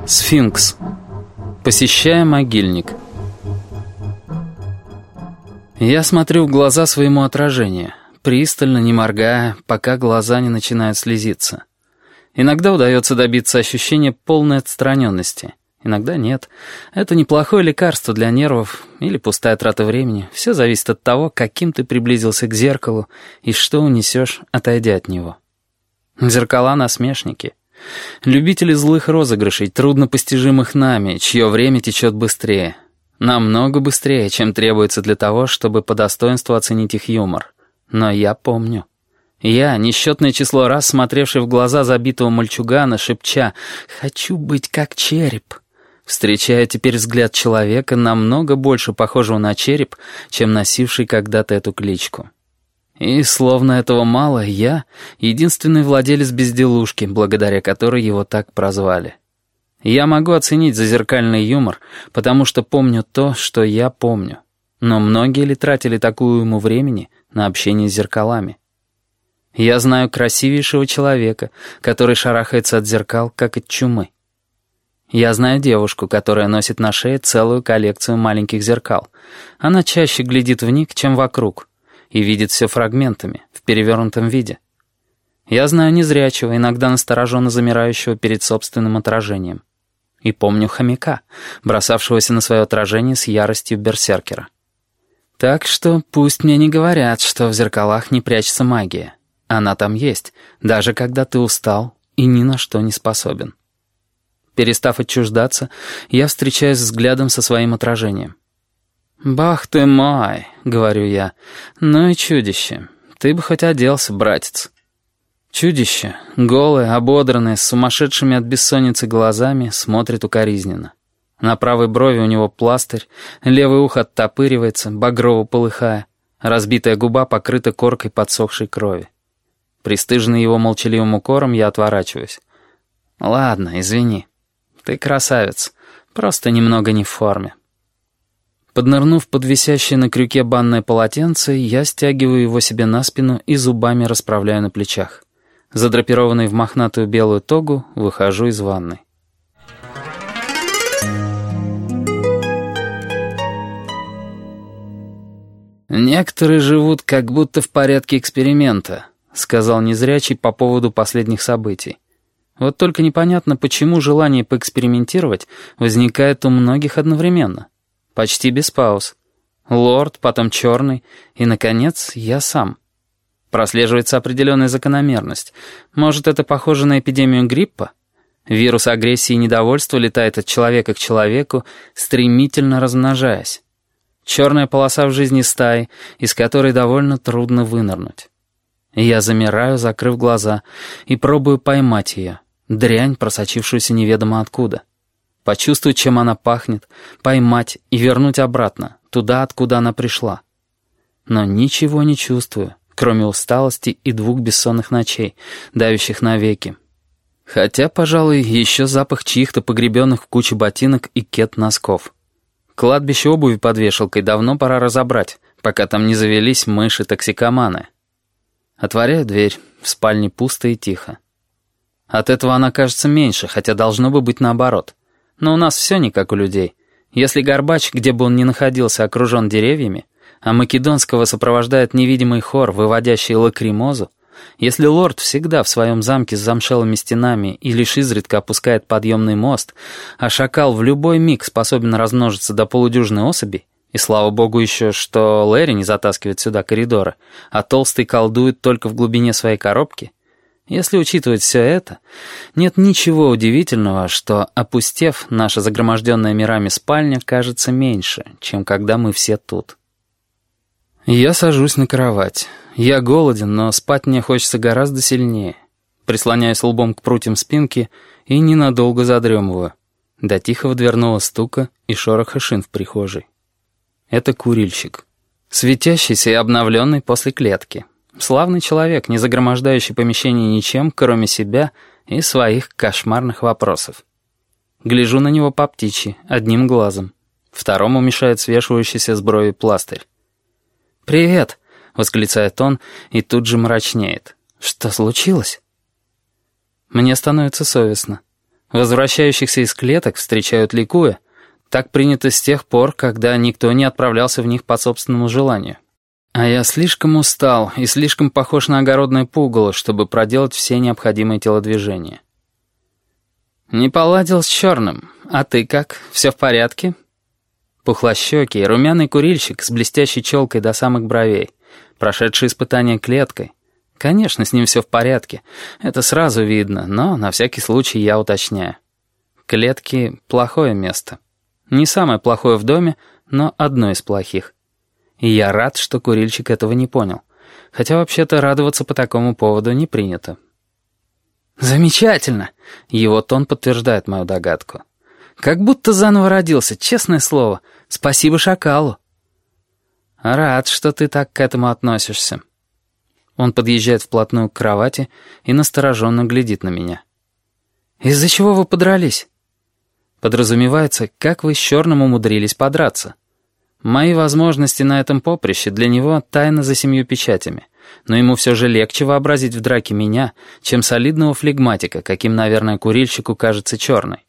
Сфинкс. Посещая могильник. Я смотрю в глаза своему отражению, пристально, не моргая, пока глаза не начинают слезиться. Иногда удается добиться ощущения полной отстраненности, иногда нет. Это неплохое лекарство для нервов или пустая трата времени. Все зависит от того, каким ты приблизился к зеркалу и что унесешь, отойдя от него. Зеркала — насмешники. Любители злых розыгрышей, труднопостижимых нами, чье время течет быстрее. Намного быстрее, чем требуется для того, чтобы по достоинству оценить их юмор. Но я помню. Я, несчетное число раз смотревший в глаза забитого мальчугана, шепча «хочу быть как череп», встречая теперь взгляд человека, намного больше похожего на череп, чем носивший когда-то эту кличку. И, словно этого мало, я — единственный владелец безделушки, благодаря которой его так прозвали. Я могу оценить зазеркальный юмор, потому что помню то, что я помню. Но многие ли тратили такую уйму времени на общение с зеркалами? Я знаю красивейшего человека, который шарахается от зеркал, как от чумы. Я знаю девушку, которая носит на шее целую коллекцию маленьких зеркал. Она чаще глядит в них, чем вокруг, и видит все фрагментами, в перевернутом виде. Я знаю незрячего, иногда настороженно замирающего перед собственным отражением. И помню хомяка, бросавшегося на свое отражение с яростью берсеркера. Так что пусть мне не говорят, что в зеркалах не прячется магия. Она там есть, даже когда ты устал и ни на что не способен. Перестав отчуждаться, я встречаюсь взглядом со своим отражением. «Бах ты мой», — говорю я, — «ну и чудище, ты бы хоть оделся, братец». Чудище, голое, ободранное, с сумасшедшими от бессонницы глазами, смотрит укоризненно. На правой брови у него пластырь, левое ухо оттопыривается, багрово полыхая, разбитая губа покрыта коркой подсохшей крови. Пристыженный его молчаливым укором, я отворачиваюсь. «Ладно, извини. Ты красавец, просто немного не в форме». Поднырнув под висящее на крюке банное полотенце, я стягиваю его себе на спину и зубами расправляю на плечах. Задрапированный в мохнатую белую тогу, выхожу из ванной. «Некоторые живут как будто в порядке эксперимента», — сказал незрячий по поводу последних событий. Вот только непонятно, почему желание поэкспериментировать возникает у многих одновременно. Почти без пауз. Лорд, потом черный и, наконец, я сам. Прослеживается определенная закономерность. Может, это похоже на эпидемию гриппа? Вирус агрессии и недовольства летает от человека к человеку, стремительно размножаясь. Черная полоса в жизни стаи, из которой довольно трудно вынырнуть. Я замираю, закрыв глаза, и пробую поймать ее, дрянь, просочившуюся неведомо откуда. Почувствовать, чем она пахнет, поймать и вернуть обратно, туда, откуда она пришла. Но ничего не чувствую, кроме усталости и 2 бессонных ночей, давящих на веки. Хотя, пожалуй, еще запах чьих-то погребенных в куче ботинок и кет-носков. Кладбище обуви под вешалкой давно пора разобрать, пока там не завелись мыши-токсикоманы. Отворяю дверь, в спальне пусто и тихо. От этого она кажется меньше, хотя должно бы быть наоборот. Но у нас все не как у людей. Если Горбач, где бы он ни находился, окружен деревьями, а Македонского сопровождает невидимый хор, выводящий лакримозу, если лорд всегда в своем замке с замшелыми стенами и лишь изредка опускает подъемный мост, а шакал в любой миг способен размножиться до полудюжины особей, и слава богу еще, что Лэри не затаскивает сюда коридоры, а толстый колдует только в глубине своей коробки, если учитывать все это, нет ничего удивительного, что, опустев, наша загроможденная мирами спальня кажется меньше, чем когда мы все тут. Я сажусь на кровать. Я голоден, но спать мне хочется гораздо сильнее. Прислоняюсь лбом к прутьям спинки и ненадолго задремываю, до тихого дверного стука и шороха шин в прихожей. Это курильщик. Светящийся и обновленный после клетки. Славный человек, не загромождающий помещение ничем, кроме себя и своих кошмарных вопросов. Гляжу на него по птичьи, одним глазом. Второму мешает свешивающийся с брови пластырь. «Привет!» — восклицает он и тут же мрачнеет. «Что случилось?» Мне становится совестно. Возвращающихся из клеток встречают ликуя. Так принято с тех пор, когда никто не отправлялся в них по собственному желанию. А я слишком устал и слишком похож на огородное пугало, чтобы проделать все необходимые телодвижения. «Не поладил с черным. А ты как? Все в порядке?» Пухлощекий, румяный курильщик с блестящей челкой до самых бровей, прошедший испытание клеткой. Конечно, с ним все в порядке. Это сразу видно, но на всякий случай я уточняю. Клетки — плохое место. Не самое плохое в доме, но одно из плохих. И я рад, что курильщик этого не понял. Хотя вообще-то радоваться по такому поводу не принято. «Замечательно!» — его тон подтверждает мою догадку. «Как будто заново родился, честное слово. Спасибо шакалу». «Рад, что ты так к этому относишься». Он подъезжает вплотную к кровати и настороженно глядит на меня. «Из-за чего вы подрались?» Подразумевается, как вы с черным умудрились подраться. Мои возможности на этом поприще для него тайна за 7 печатями, но ему все же легче вообразить в драке меня, чем солидного флегматика, каким, наверное, курильщику кажется черный.